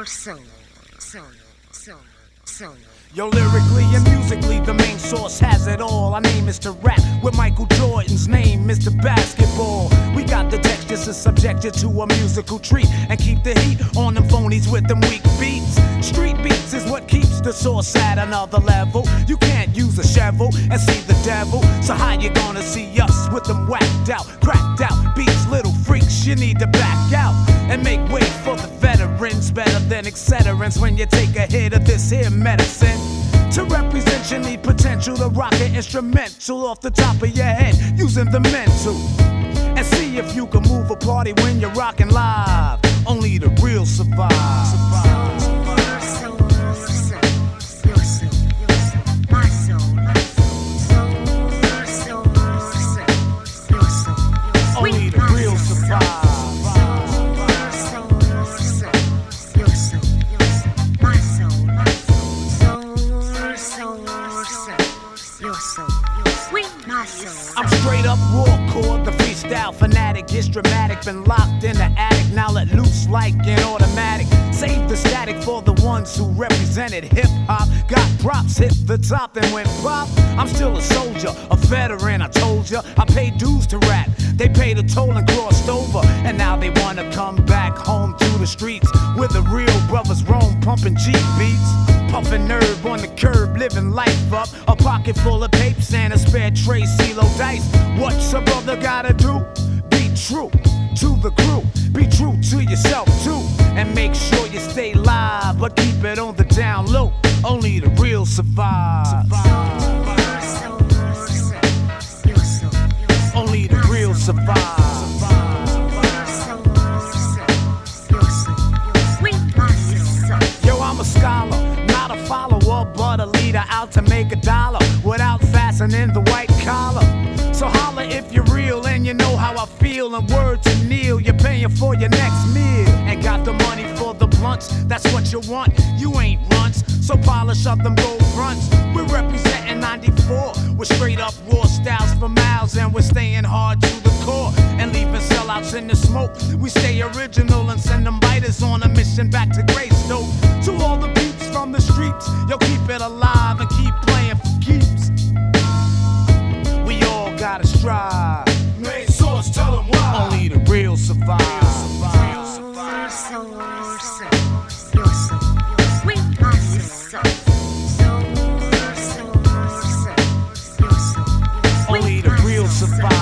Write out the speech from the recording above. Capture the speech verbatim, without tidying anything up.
soul, soul, soul, soul. Yo, lyrically and musically, the main source has it all. Our name is to rap with Michael Jordan's name, Mister Basketball. We got the text just to subject you to a musical treat and keep the heat on them phonies with them weak beats. Street beats is what keeps the source at another level. You can't use a shovel and see the devil. So how you gonna see us with them whacked out, cracked out beats, little freaks? You need to back out and make way for the veterans, better than etceterans. When you take a hit of this here medicine, to represent you need potential to rock an instrumental off the top of your head using the mental, and see if you can move a party when you're rocking live. Only the real survive, survive, survive. Only the real survive. I'm straight up raw chord, the freestyle fanatic. It's dramatic, been locked in the attic, now let loose like an automatic. Save the static for the ones who represented hip-hop. Got props, hit the top and went pop. I'm still a soldier, a veteran, I told ya. I paid dues to rap, they paid a toll and crossed over. And now they wanna come back home to the streets where the real brothers roam, pumping G beats. Puffin' nerve on the curb, living life up. A pocket full of papes and a spare tray, CeeLo dice. What's a brother gotta do? Be true to the crew. Be true to yourself too. And make sure you stay live, but keep it on the down low. Only the real survive. survive. Only the real survive. Yo, I'm a scholar, not a follower, but a leader out to make a dollar without fastening the white collar. So holla if you're real and you know how I feel. And word to Neil, you're paying for your next meal. And got the money for the blunts, that's what you want. You ain't runts, so polish up them gold fronts. We're representing ninety-four with straight up raw styles for miles. And we're staying hard to the core and leaving sellouts in the smoke. We stay original and send them biters on a mission back to Greystoke. To all the peeps from the streets, yo, keep it alive and keep playing for keeps. We all gotta strive. Main source, tell them why. Only the real survive. Real survive. Only the real survive.